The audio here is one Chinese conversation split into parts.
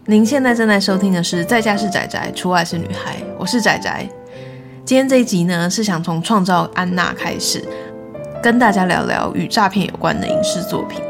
您现在正在收听的是在家是宅宅，出外是女孩，我是宅宅。今天这一集呢，是想从创造安娜开始，跟大家聊聊与诈骗有关的影视作品。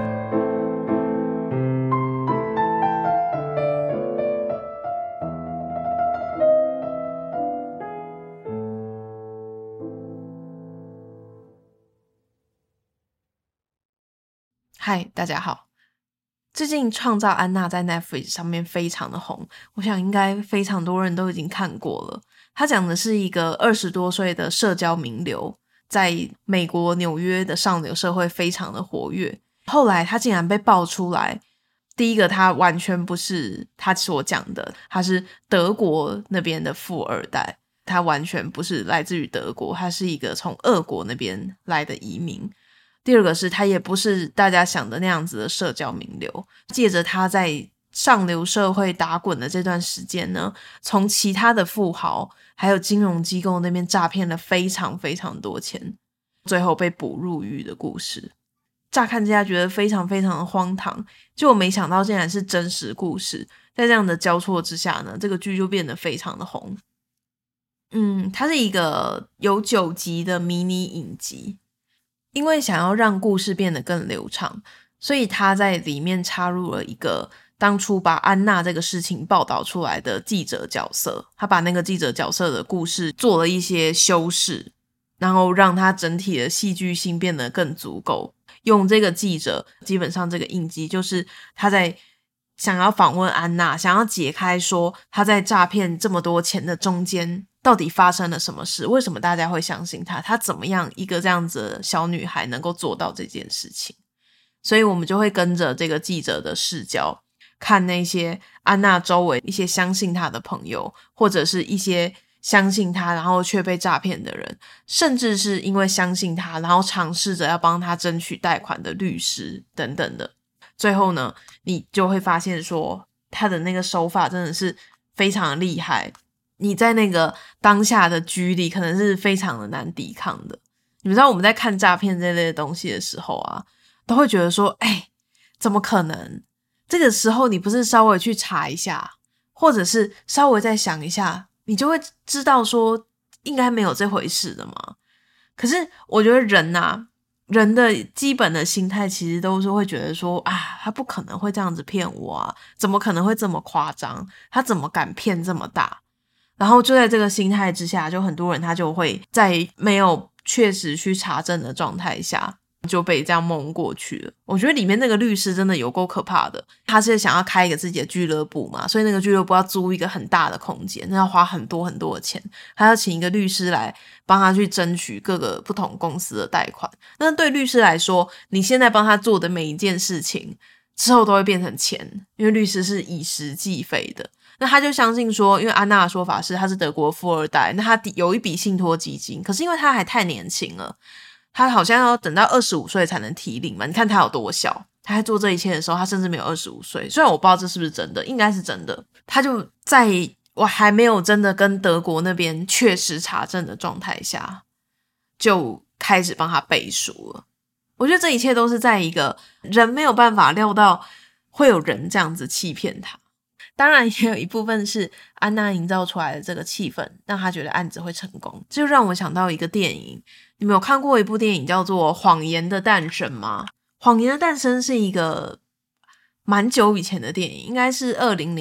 嗨，大家好。最近创造安娜在 Netflix 上面非常的红，我想应该非常多人都已经看过了。他讲的是一个20多岁的社交名流，在美国纽约的上流社会非常的活跃。后来他竟然被爆出来，第一个他完全不是他所讲的，他是德国那边的富二代，他完全不是来自于德国，他是一个从俄国那边来的移民。第二个是他也不是大家想的那样子的社交名流，借着他在上流社会打滚的这段时间呢，从其他的富豪还有金融机构那边诈骗了非常非常多钱，最后被捕入狱的故事。乍看之下觉得非常非常的荒唐，结果没想到竟然是真实故事。在这样的交错之下呢，这个剧就变得非常的红。它是一个有9集的迷你影集。因为想要让故事变得更流畅，所以他在里面插入了一个当初把安娜这个事情报道出来的记者角色，他把那个记者角色的故事做了一些修饰，然后让他整体的戏剧性变得更足够。用这个记者，基本上这个影集就是他在想要访问安娜，想要解开说他在诈骗这么多钱的中间到底发生了什么事？为什么大家会相信他？他怎么样一个这样子的小女孩能够做到这件事情？所以我们就会跟着这个记者的视角，看那些安娜周围一些相信她的朋友，或者是一些相信她然后却被诈骗的人，甚至是因为相信她然后尝试着要帮她争取贷款的律师等等的。最后呢，你就会发现说他的那个手法真的是非常的厉害，你在那个当下的局里可能是非常的难抵抗的。你们知道我们在看诈骗这类的东西的时候啊，都会觉得说怎么可能？这个时候你不是稍微去查一下，或者是稍微再想一下，你就会知道说应该没有这回事的嘛。可是我觉得人的基本的心态其实都是会觉得说他不可能会这样子骗我啊，怎么可能会这么夸张？他怎么敢骗这么大？然后就在这个心态之下，就很多人他就会在没有确实去查证的状态下就被这样蒙过去了。我觉得里面那个律师真的有够可怕的，他是想要开一个自己的俱乐部嘛，所以那个俱乐部要租一个很大的空间，那要花很多很多的钱，他要请一个律师来帮他去争取各个不同公司的贷款。那对律师来说，你现在帮他做的每一件事情之后都会变成钱，因为律师是以时计费的。那他就相信说，因为安娜的说法是他是德国富二代，那他有一笔信托基金，可是因为他还太年轻了，他好像要等到25岁才能提领嘛。你看他有多小，他在做这一切的时候他甚至没有25岁，虽然我不知道这是不是真的，应该是真的。他就在我还没有真的跟德国那边确实查证的状态下就开始帮他背书了。我觉得这一切都是在一个人没有办法料到会有人这样子欺骗他。当然也有一部分是安娜营造出来的这个气氛让他觉得案子会成功。这就让我想到一个电影，你们有看过一部电影叫做《谎言的诞生》吗？《谎言的诞生》是一个蛮久以前的电影，应该是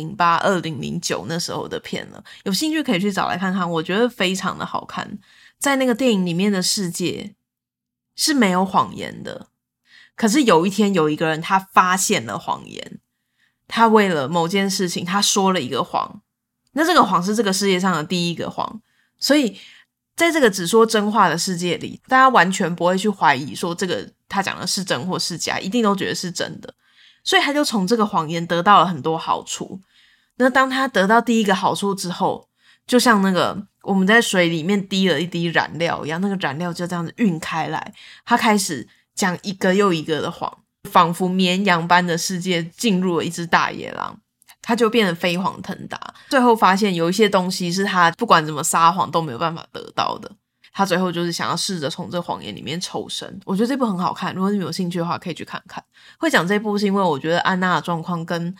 2008、2009那时候的片了，有兴趣可以去找来看看，我觉得非常的好看。在那个电影里面的世界是没有谎言的，可是有一天有一个人他发现了谎言，他为了某件事情他说了一个谎，那这个谎是这个世界上的第一个谎，所以在这个只说真话的世界里，大家完全不会去怀疑说这个他讲的是真或是假，一定都觉得是真的。所以他就从这个谎言得到了很多好处。那当他得到第一个好处之后，就像那个我们在水里面滴了一滴燃料一样，那个燃料就这样子晕开来，他开始讲一个又一个的谎，仿佛绵羊般的世界进入了一只大野狼，他就变得飞黄腾达。最后发现有一些东西是他不管怎么撒谎都没有办法得到的，他最后就是想要试着从这个谎言里面抽身。我觉得这部很好看，如果你们有兴趣的话可以去看看。会讲这部是因为我觉得安娜的状况跟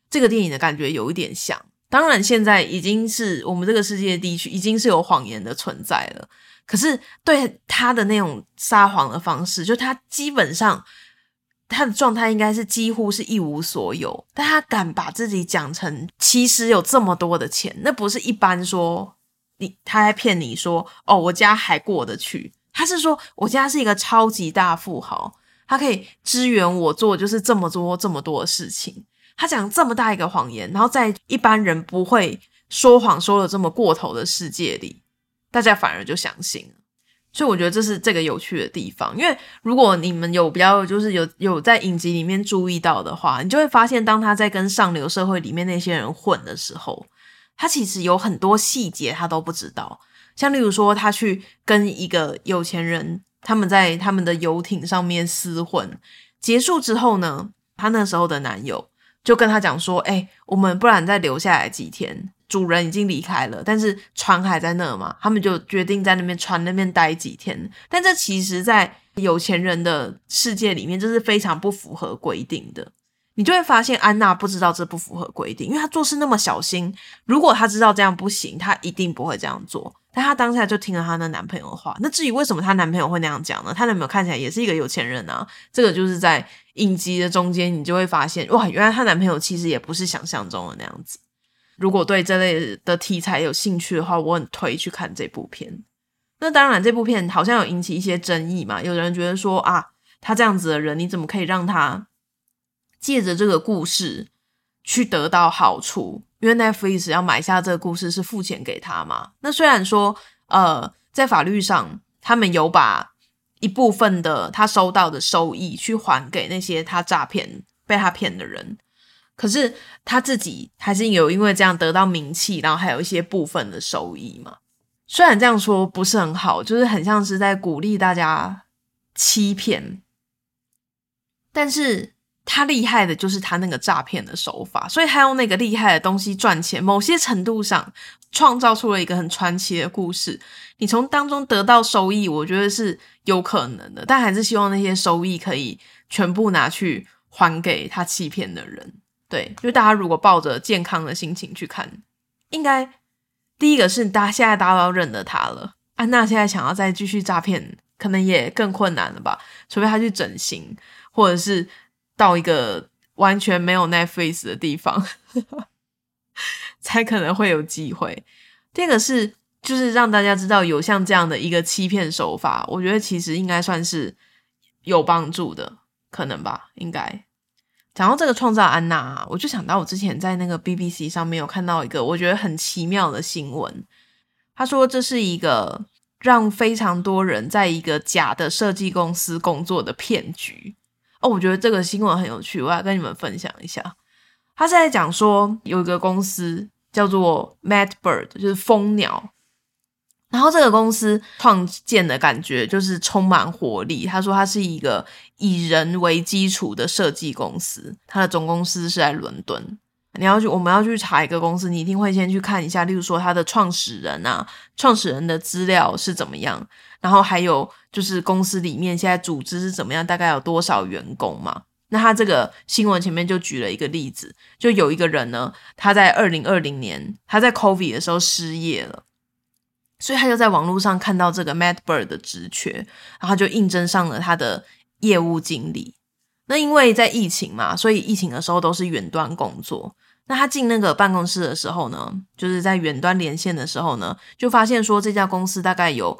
这个电影的感觉有一点像。当然现在已经是我们这个世界地区已经是有谎言的存在了，可是对他的那种撒谎的方式，就他基本上他的状态应该是几乎是一无所有，但他敢把自己讲成其实有这么多的钱，那不是一般说他在骗你说我家还过得去，他是说我家是一个超级大富豪，他可以支援我做就是这么多的事情。他讲这么大一个谎言，然后在一般人不会说谎说的这么过头的世界里，大家反而就相信了。所以我觉得这是这个有趣的地方，因为如果你们有比较就是有在影集里面注意到的话，你就会发现当他在跟上流社会里面那些人混的时候，他其实有很多细节他都不知道。像例如说他去跟一个有钱人，他们在他们的游艇上面厮混，结束之后呢，他那时候的男友就跟他讲说我们不然再留下来几天，主人已经离开了，但是船还在那嘛，他们就决定在那边船那边待几天。但这其实在有钱人的世界里面，这是非常不符合规定的。你就会发现安娜不知道这不符合规定，因为她做事那么小心，如果她知道这样不行，她一定不会这样做。但她当下就听了她的男朋友的话。那至于为什么她男朋友会那样讲呢？她男朋友看起来也是一个有钱人啊，这个就是在影集的中间你就会发现，哇，原来她男朋友其实也不是想象中的那样子。如果对这类的题材有兴趣的话，我很推去看这部片。那当然这部片好像有引起一些争议嘛，有人觉得说他这样子的人，你怎么可以让他借着这个故事去得到好处？因为 Netflix 要买下这个故事是付钱给他嘛。那虽然说在法律上他们有把一部分的他收到的收益去还给那些被他骗的人，可是他自己还是有因为这样得到名气，然后还有一些部分的收益嘛。虽然这样说不是很好，就是很像是在鼓励大家欺骗，但是他厉害的就是他那个诈骗的手法，所以他用那个厉害的东西赚钱，某些程度上创造出了一个很传奇的故事。你从当中得到收益，我觉得是有可能的，但还是希望那些收益可以全部拿去还给他欺骗的人。对，就大家如果抱着健康的心情去看，应该第一个是现在大家都认得他了，安娜现在想要再继续诈骗可能也更困难了吧，除非他去整形，或者是到一个完全没有 Netflix 的地方才可能会有机会。第二个是就是让大家知道有像这样的一个欺骗手法，我觉得其实应该算是有帮助的，可能吧，应该。讲到这个创造安娜我就想到我之前在那个 BBC 上面有看到一个我觉得很奇妙的新闻。他说这是一个让非常多人在一个假的设计公司工作的骗局。我觉得这个新闻很有趣，我要跟你们分享一下。他是在讲说有一个公司叫做 Mad Bird， 就是蜂鸟，然后这个公司创建的感觉就是充满活力。他说他是一个以人为基础的设计公司，他的总公司是在伦敦。我们要去查一个公司，你一定会先去看一下，例如说他的创始人的资料是怎么样，然后还有就是公司里面现在组织是怎么样，大概有多少员工嘛。那他这个新闻前面就举了一个例子，就有一个人呢，他在2020年他在 COVID 的时候失业了，所以他就在网络上看到这个 Mad Bird 的职缺，然后他就应征上了他的业务经理。那因为在疫情嘛，所以疫情的时候都是远端工作。那他进那个办公室的时候呢，就是在远端连线的时候呢，就发现说这家公司大概有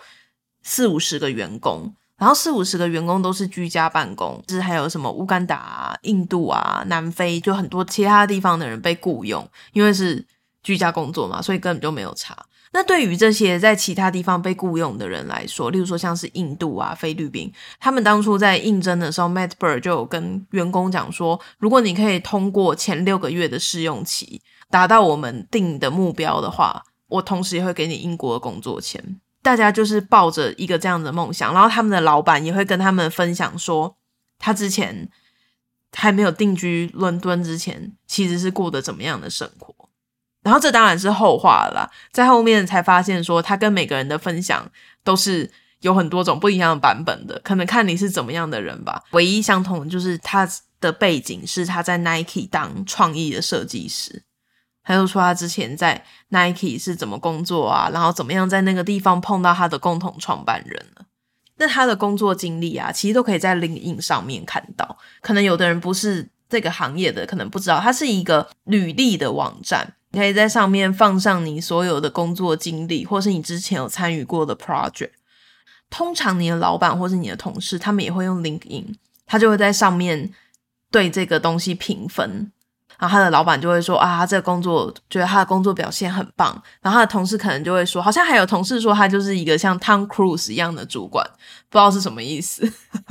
40-50个员工，然后40-50个员工都是居家办公，就是还有什么乌干达印度南非，就很多其他地方的人被雇用，因为是居家工作嘛，所以根本就没有差。那对于这些在其他地方被雇用的人来说，例如说像是印度菲律宾，他们当初在应征的时候 Mad Bird 就有跟员工讲说，如果你可以通过前6个月的试用期达到我们定的目标的话，我同时也会给你英国的工作签。大家就是抱着一个这样的梦想，然后他们的老板也会跟他们分享说，他之前还没有定居伦敦之前其实是过得怎么样的生活。然后这当然是后话了啦，在后面才发现说他跟每个人的分享都是有很多种不一样的版本的，可能看你是怎么样的人吧。唯一相同的就是他的背景是他在 Nike 当创意的设计师，他就说他之前在 Nike 是怎么工作啊，然后怎么样在那个地方碰到他的共同创办人了。那他的工作经历啊，其实都可以在 LinkedIn 上面看到。可能有的人不是这个行业的，可能不知道，它是一个履历的网站，你可以在上面放上你所有的工作经历，或是你之前有参与过的 project。通常你的老板或是你的同事，他们也会用 LinkedIn， 他就会在上面对这个东西评分。然后他的老板就会说啊，他这个工作觉得他的工作表现很棒，然后他的同事可能就会说，好像还有同事说他就是一个像 Tom Cruise 一样的主管，不知道是什么意思。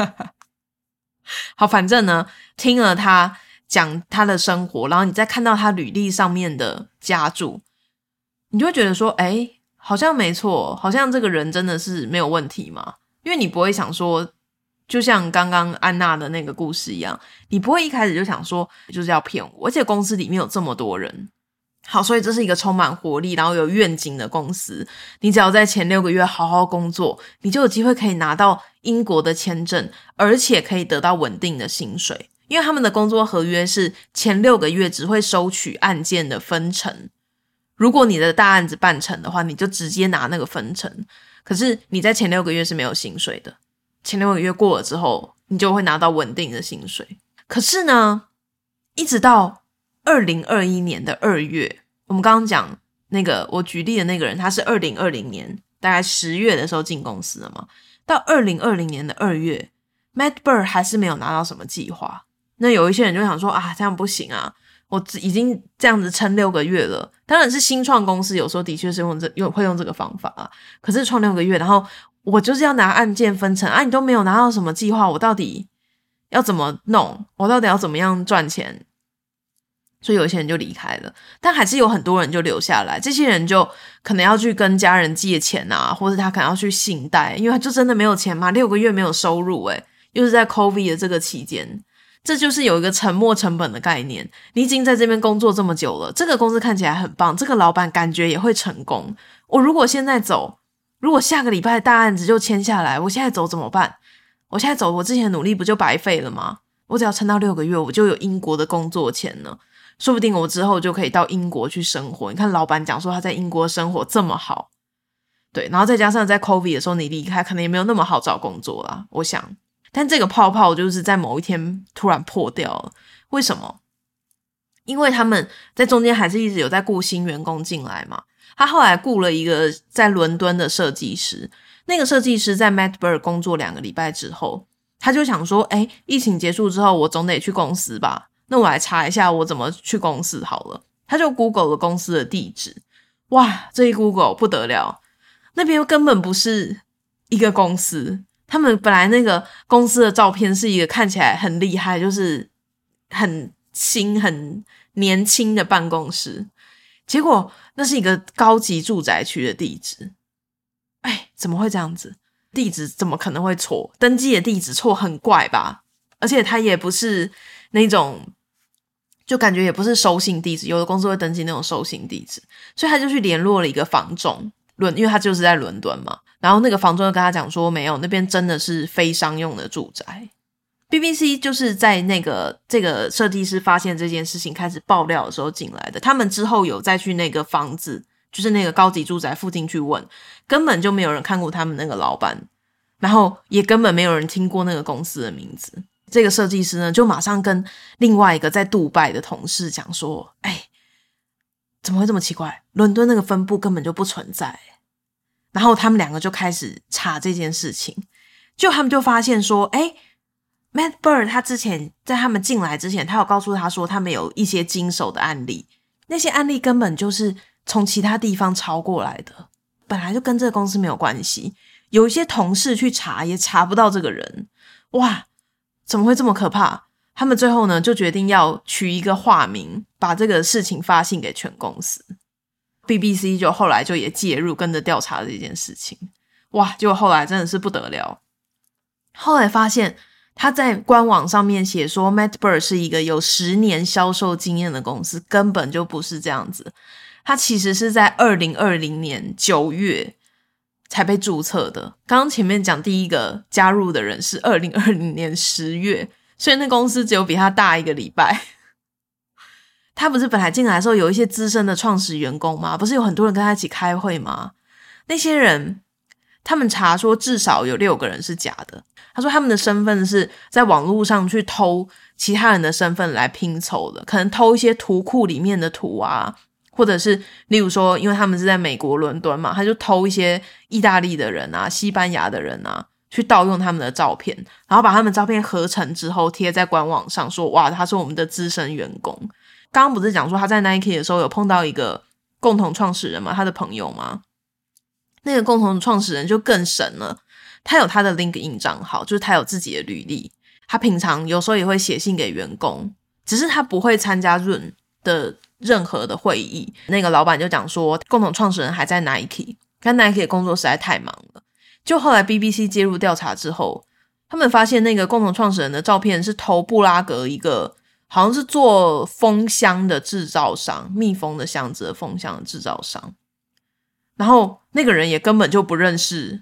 好，反正呢，听了他讲他的生活，然后你再看到他履历上面的家注，你就会觉得说，诶，好像没错，好像这个人真的是没有问题嘛。因为你不会想说，就像刚刚安娜的那个故事一样，你不会一开始就想说就是要骗我，而且公司里面有这么多人。好，所以这是一个充满活力然后有愿景的公司，你只要在前6个月好好工作，你就有机会可以拿到英国的签证，而且可以得到稳定的薪水。因为他们的工作合约是前6个月只会收取案件的分成，如果你的大案子办成的话，你就直接拿那个分成，可是你在前6个月是没有薪水的，前6个月过了之后，你就会拿到稳定的薪水。可是呢，一直到2021年的2月，我们刚刚讲那个我举例的那个人，他是2020年大概10月的时候进公司的嘛，到2020年的2月 Matt Bird 还是没有拿到什么计划。那有一些人就想说啊，这样不行啊，我已经这样子撑6个月了。当然是新创公司有时候的确是会用这个方法啊，可是创6个月，然后我就是要拿案件分成啊，你都没有拿到什么计划，我到底要怎么弄？我到底要怎么样赚钱？所以有一些人就离开了，但还是有很多人就留下来。这些人就可能要去跟家人借钱啊，或者他可能要去信贷，因为他就真的没有钱嘛，6个月没有收入又是在 COVID 的这个期间。这就是有一个沉没成本的概念，你已经在这边工作这么久了，这个公司看起来很棒，这个老板感觉也会成功，我如果现在走，如果下个礼拜大案子就签下来，我现在走怎么办？我现在走，我之前的努力不就白费了吗？我只要撑到6个月，我就有英国的工作签了，说不定我之后就可以到英国去生活。你看老板讲说他在英国生活这么好，对，然后再加上在 COVID 的时候你离开，可能也没有那么好找工作啦，我想。但这个泡泡就是在某一天突然破掉了，为什么？因为他们在中间还是一直有在雇新员工进来嘛。他后来雇了一个在伦敦的设计师，那个设计师在 Matt Bird 工作2个礼拜之后，他就想说疫情结束之后我总得去公司吧，那我来查一下我怎么去公司好了。他就 Google 了公司的地址，哇，这一 Google 不得了，那边根本不是一个公司，他们本来那个公司的照片是一个看起来很厉害，就是很新很年轻的办公室，结果那是一个高级住宅区的地址。怎么会这样子？地址怎么可能会错？登记的地址错很怪吧？而且他也不是那种，就感觉也不是收信地址，有的公司会登记那种收信地址，所以他就去联络了一个房仲，因为他就是在伦敦嘛，然后那个房仲就跟他讲说，没有，那边真的是非商用的住宅。BBC 就是在这个设计师发现这件事情开始爆料的时候进来的，他们之后有再去那个房子，就是那个高级住宅附近去问，根本就没有人看过他们那个老板，然后也根本没有人听过那个公司的名字。这个设计师呢，就马上跟另外一个在杜拜的同事讲说，怎么会这么奇怪？伦敦那个分部根本就不存在。然后他们2个就开始查这件事情，就他们就发现说Matt Bird 他之前在他们进来之前，他有告诉他说他们有一些经手的案例，那些案例根本就是从其他地方抄过来的，本来就跟这个公司没有关系。有一些同事去查也查不到这个人，哇，怎么会这么可怕？他们最后呢就决定要取一个化名，把这个事情发信给全公司。BBC 就后来就也介入跟着调查这件事情，哇，结果后来真的是不得了，后来发现他在官网上面写说 Matt Bird 是一个有10年销售经验的公司，根本就不是这样子。他其实是在2020年9月才被注册的。刚刚前面讲第一个加入的人是2020年10月，所以那公司只有比他大1个礼拜。他不是本来进来的时候有一些资深的创始员工吗？不是有很多人跟他一起开会吗？那些人他们查说至少有6个人是假的。他说他们的身份是在网络上去偷其他人的身份来拼凑的，可能偷一些图库里面的图啊，或者是例如说因为他们是在美国伦敦嘛，他就偷一些意大利的人啊、西班牙的人啊，去盗用他们的照片，然后把他们照片合成之后贴在官网上说哇他是我们的资深员工。刚刚不是讲说他在 Nike 的时候有碰到一个共同创始人嘛，他的朋友嘛，那个共同创始人就更神了，他有他的 LinkedIn 账号，就是他有自己的履历，他平常有时候也会写信给员工，只是他不会参加润的任何的会议。那个老板就讲说共同创始人还在 Nike， 但 Nike 的工作实在太忙了。就后来 BBC 介入调查之后，他们发现那个共同创始人的照片是偷布拉格一个好像是做蜂箱的制造商，蜜蜂的箱子的蜂箱的制造商，然后那个人也根本就不认识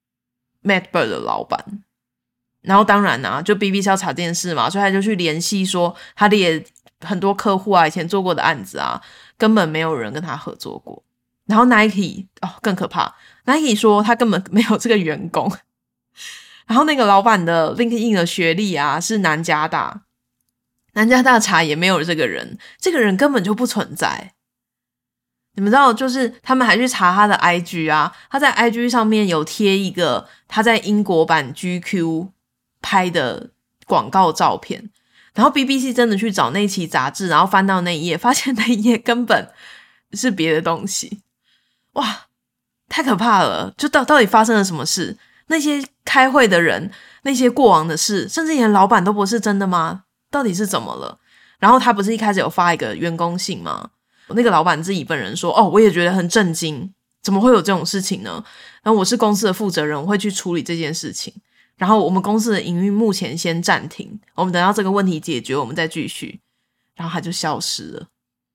Matt Bird 的老板。然后当然啊，就 BBC 要查这件事嘛，所以他就去联系说他列很多客户啊，以前做过的案子啊，根本没有人跟他合作过。然后 Nike 更可怕， Nike 说他根本没有这个员工。然后那个老板的 LinkedIn 的学历啊是南加大查也没有这个人，这个人根本就不存在。你们知道就是他们还去查他的 IG 啊，他在 IG 上面有贴一个他在英国版 GQ 拍的广告照片，然后 BBC 真的去找那期杂志，然后翻到那一页，发现那一页根本是别的东西。哇，太可怕了，就到底发生了什么事？那些开会的人，那些过往的事，甚至连老板都不是真的吗？到底是怎么了？然后他不是一开始有发一个员工信吗？那个老板自己本人说我也觉得很震惊，怎么会有这种事情呢？然后我是公司的负责人，我会去处理这件事情，然后我们公司的营运目前先暂停，我们等到这个问题解决我们再继续。然后他就消失了。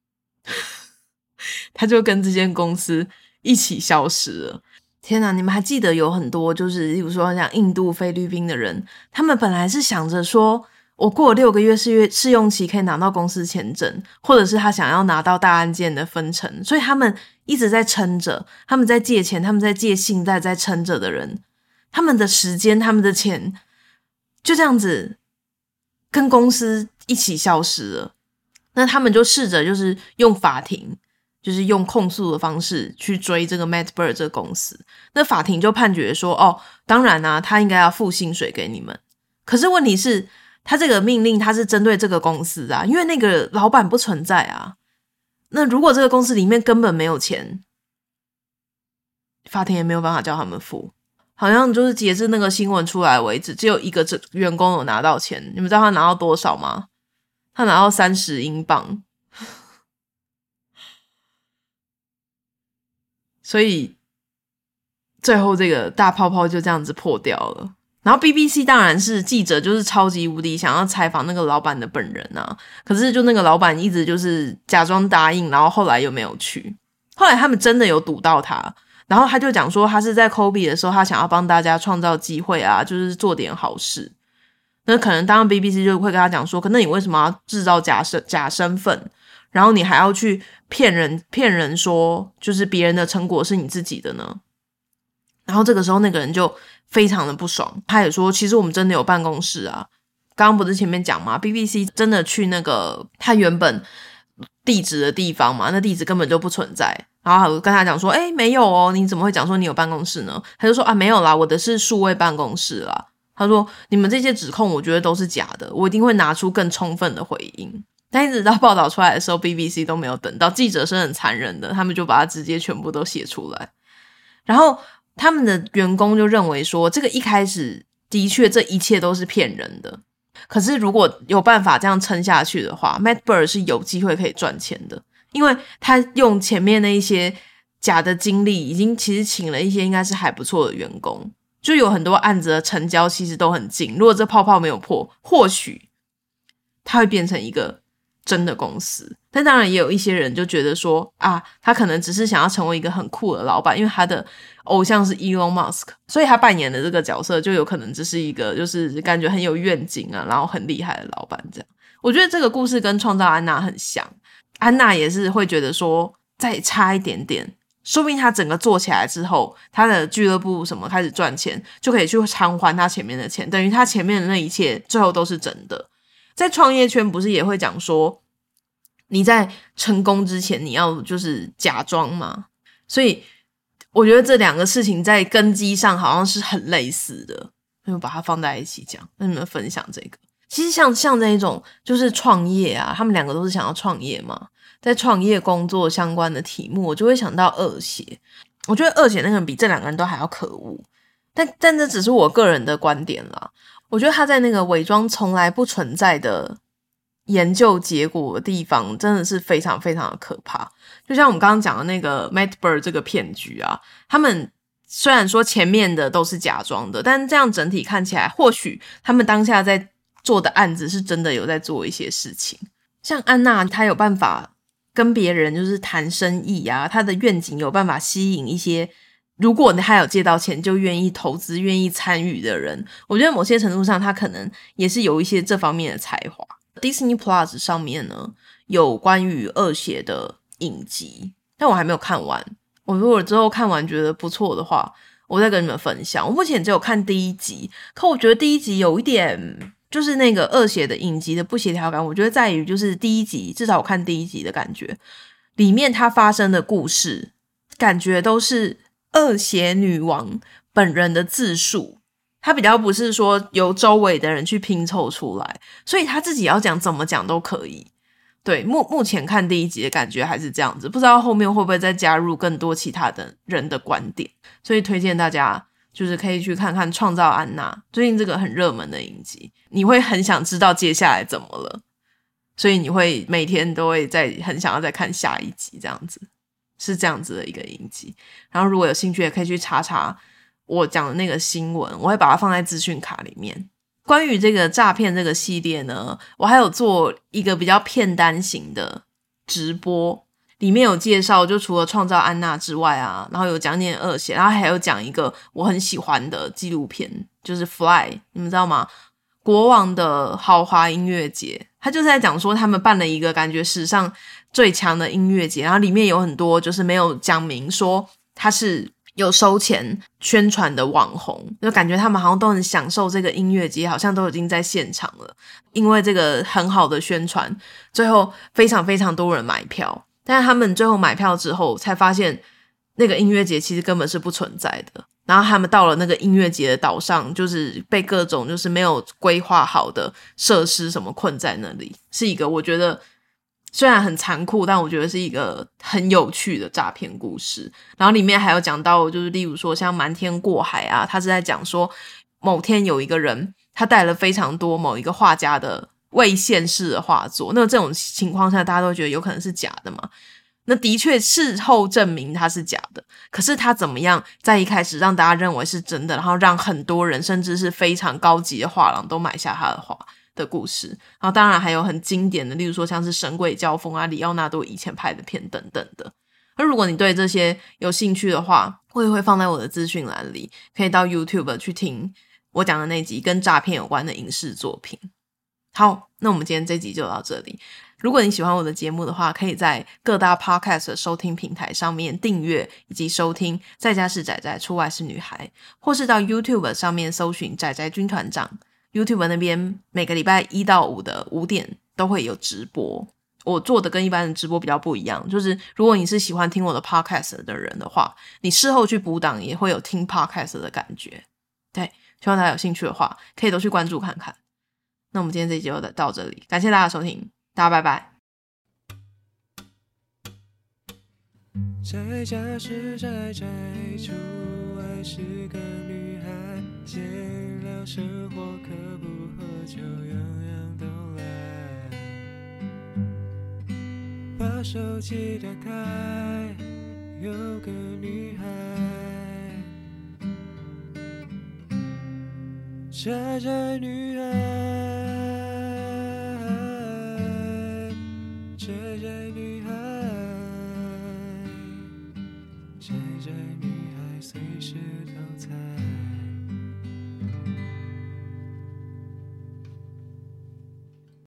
他就跟这间公司一起消失了。天哪，你们还记得有很多就是例如说像印度、菲律宾的人，他们本来是想着说我过了6个月试用期可以拿到公司签证，或者是他想要拿到大案件的分成，所以他们一直在撑着，他们在借钱，他们在借信贷，在撑着的人，他们的时间他们的钱就这样子跟公司一起消失了。那他们就试着就是用法庭，就是用控诉的方式去追这个 Matt Bird 这个公司。那法庭就判决说当然啊，他应该要付薪水给你们。可是问题是他这个命令他是针对这个公司啊，因为那个老板不存在啊。那如果这个公司里面根本没有钱，法庭也没有办法叫他们付。好像就是截至那个新闻出来为止，只有一个员工有拿到钱。你们知道他拿到多少吗？他拿到30英镑。所以最后这个大泡泡就这样子破掉了。然后 BBC 当然是记者就是超级无敌想要采访那个老板的本人啊，可是就那个老板一直就是假装答应，然后后来又没有去。后来他们真的有堵到他，然后他就讲说他是在 COVID 的时候他想要帮大家创造机会啊，就是做点好事。那可能当然 BBC 就会跟他讲说，可能你为什么要制造假身份，然后你还要去骗人说就是别人的成果是你自己的呢？然后这个时候那个人就非常的不爽，他也说其实我们真的有办公室啊，刚刚不是前面讲吗？ BBC 真的去那个他原本地址的地方嘛，那地址根本就不存在。然后跟他讲说没有哦，你怎么会讲说你有办公室呢？他就说没有啦，我的是数位办公室啦。他说你们这些指控我觉得都是假的，我一定会拿出更充分的回应。但一直到报道出来的时候 BBC 都没有等到，记者是很残忍的，他们就把它直接全部都写出来。然后他们的员工就认为说这个一开始的确这一切都是骗人的，可是如果有办法这样撑下去的话， Matt Bird 是有机会可以赚钱的，因为他用前面那一些假的经历已经其实请了一些应该是还不错的员工，就有很多案子的成交其实都很近，如果这泡泡没有破，或许他会变成一个真的公司。但当然也有一些人就觉得说啊，他可能只是想要成为一个很酷的老板，因为他的偶像是 Elon Musk， 所以他扮演的这个角色就有可能只是一个就是感觉很有愿景啊，然后很厉害的老板这样。我觉得这个故事跟创造安娜很像，安娜也是会觉得说再差一点点，说不定他整个做起来之后，他的俱乐部什么开始赚钱，就可以去偿还他前面的钱，等于他前面的那一切最后都是真的。在创业圈不是也会讲说你在成功之前你要就是假装吗？所以我觉得这两个事情在根基上好像是很类似的，就把它放在一起讲，跟你们分享这个。其实像这一种就是创业啊，他们两个都是想要创业嘛，在创业工作相关的题目，我就会想到恶血。我觉得恶血那个人比这两个人都还要可恶，但这只是我个人的观点啦。我觉得他在那个伪装从来不存在的研究结果的地方真的是非常非常的可怕。就像我们刚刚讲的那个 Matt Bird 这个骗局啊，他们虽然说前面的都是假装的，但这样整体看起来或许他们当下在做的案子是真的有在做一些事情。像安娜她有办法跟别人就是谈生意啊，她的愿景有办法吸引一些如果他有借到钱就愿意投资愿意参与的人，我觉得某些程度上他可能也是有一些这方面的才华。Disney Plus 上面呢有关于恶血的影集，但我还没有看完，我如果之后看完觉得不错的话我再跟你们分享。我目前只有看第一集，可我觉得第一集有一点就是那个恶血的影集的不协调感，我觉得在于就是第一集，至少我看第一集的感觉里面它发生的故事感觉都是恶血女王本人的自述，她比较不是说由周围的人去拼凑出来，所以她自己要讲怎么讲都可以。对，目前看第一集的感觉还是这样子，不知道后面会不会再加入更多其他的人的观点，所以推荐大家就是可以去看看创造安娜，最近这个很热门的影集，你会很想知道接下来怎么了，所以你会每天都会很想要再看下一集，这样子是这样子的一个影集。然后如果有兴趣也可以去查查我讲的那个新闻，我会把它放在资讯卡里面。关于这个诈骗这个系列呢，我还有做一个比较片单型的直播，里面有介绍就除了创造安娜之外啊，然后有讲点恶血，然后还有讲一个我很喜欢的纪录片，就是 Fly， 你们知道吗？国王的豪华音乐节，他就是在讲说他们办了一个感觉史上最强的音乐节，然后里面有很多就是没有讲明说他是有收钱宣传的网红，就感觉他们好像都很享受这个音乐节，好像都已经在现场了。因为这个很好的宣传，最后非常非常多人买票，但是他们最后买票之后才发现那个音乐节其实根本是不存在的。然后他们到了那个音乐节的岛上，就是被各种就是没有规划好的设施什么困在那里，是一个我觉得虽然很残酷，但我觉得是一个很有趣的诈骗故事。然后里面还有讲到就是例如说像瞒天过海啊，他是在讲说某天有一个人他带了非常多某一个画家的未现世的画作，那这种情况下大家都觉得有可能是假的嘛，那的确事后证明它是假的，可是他怎么样在一开始让大家认为是真的，然后让很多人甚至是非常高级的画廊都买下他的画的故事。然后当然还有很经典的，例如说像是神鬼交锋啊，里奥纳多以前拍的片等等的。而如果你对这些有兴趣的话，我也会放在我的资讯栏里，可以到 YouTube 去听我讲的那集跟诈骗有关的影视作品。好，那我们今天这集就到这里。如果你喜欢我的节目的话，可以在各大 podcast 的收听平台上面订阅以及收听在家是宅宅出外是女孩，或是到 YouTube 上面搜寻宅宅军团长， YouTube 那边每个礼拜1到5的5点都会有直播，我做的跟一般的直播比较不一样，就是如果你是喜欢听我的 podcast 的人的话，你事后去补档也会有听 podcast 的感觉。对，希望大家有兴趣的话可以都去关注看看。那我们今天这一集就到这里，感谢大家收听，大家拜拜。 在家是宅宅，出外是个女孩，闲聊生活可不喝酒，样样都来。把手机打开，有个女孩，宅宅女孩。